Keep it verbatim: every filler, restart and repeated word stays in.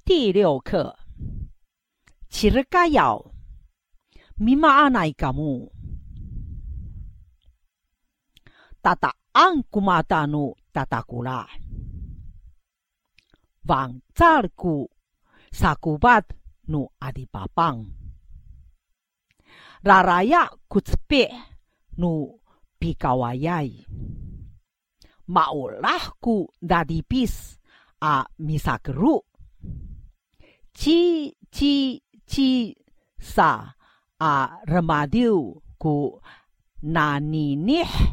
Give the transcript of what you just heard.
第六课 Circayaw Mimaanay kamu Tataan kumata no tatakula Vangtsarku sakubat no adipapang Raraya kutspe no pikawayay Maulahku dadipis a misakru Ci ci ci sa a remadiu ku naninih